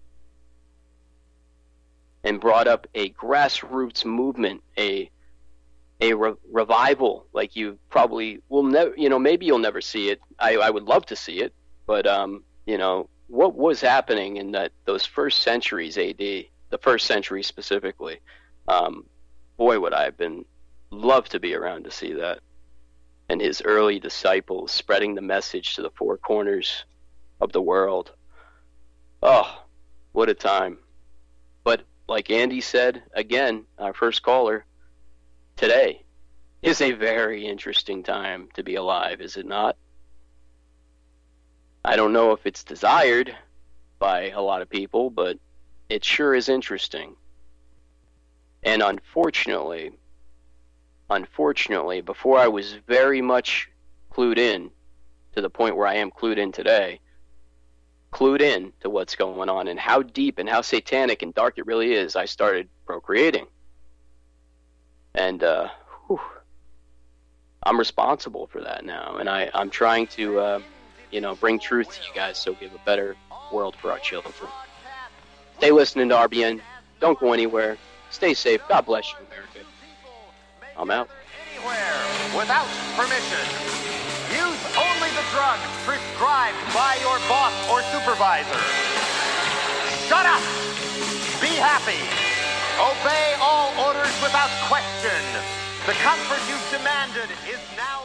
and brought up a grassroots movement, a revival like you probably will never, maybe you'll never see it. I would love to see it, but, what was happening in those first centuries AD, the first century specifically, boy, would I have loved to be around to see that. And his early disciples spreading the message to the four corners of the world. Oh, what a time. But like Andy said, again, our first caller, today is a very interesting time to be alive, is it not? I don't know if it's desired by a lot of people, but it sure is interesting. And unfortunately, before I was very much clued in to the point where I am clued in today, clued in to what's going on and how deep and how satanic and dark it really is, I started procreating. And I'm responsible for that now, and I'm trying to bring truth to you guys so we have a better world for our children. Stay listening to RBN. Don't go anywhere. Stay safe. God bless you, America. I'm out. Anywhere without permission. Use only the drugs prescribed by your boss or supervisor. Shut up. Be happy. Obey all orders without question. The comfort you've demanded is now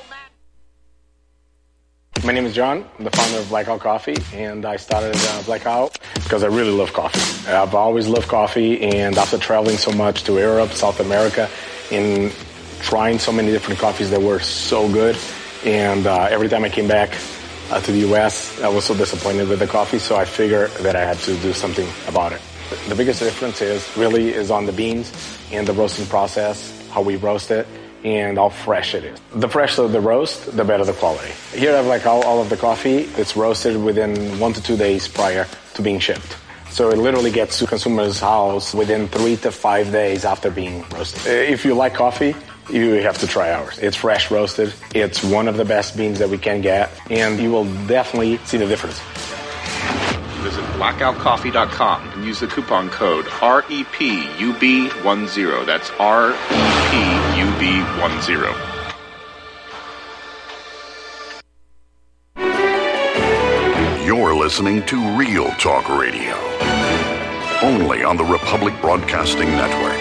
My name is John. I'm the founder of Blackout Coffee, and I started Blackout because I really love coffee. I've always loved coffee, and after traveling so much to Europe, South America, and trying so many different coffees that were so good, and every time I came back to the U.S., I was so disappointed with the coffee, so I figured that I had to do something about it. The biggest difference is on the beans and the roasting process, how we roast it, and how fresh it is. The fresher the roast, the better the quality. Here I have all of the coffee. It's roasted within 1 to 2 days prior to being shipped. So it literally gets to consumer's house within 3 to 5 days after being roasted. If you like coffee, you have to try ours. It's fresh roasted. It's one of the best beans that we can get, and you will definitely see the difference. Visit blackoutcoffee.com and use the coupon code REPUB10. That's REPUB10. listening to Real Talk Radio, only on the Republic Broadcasting Network.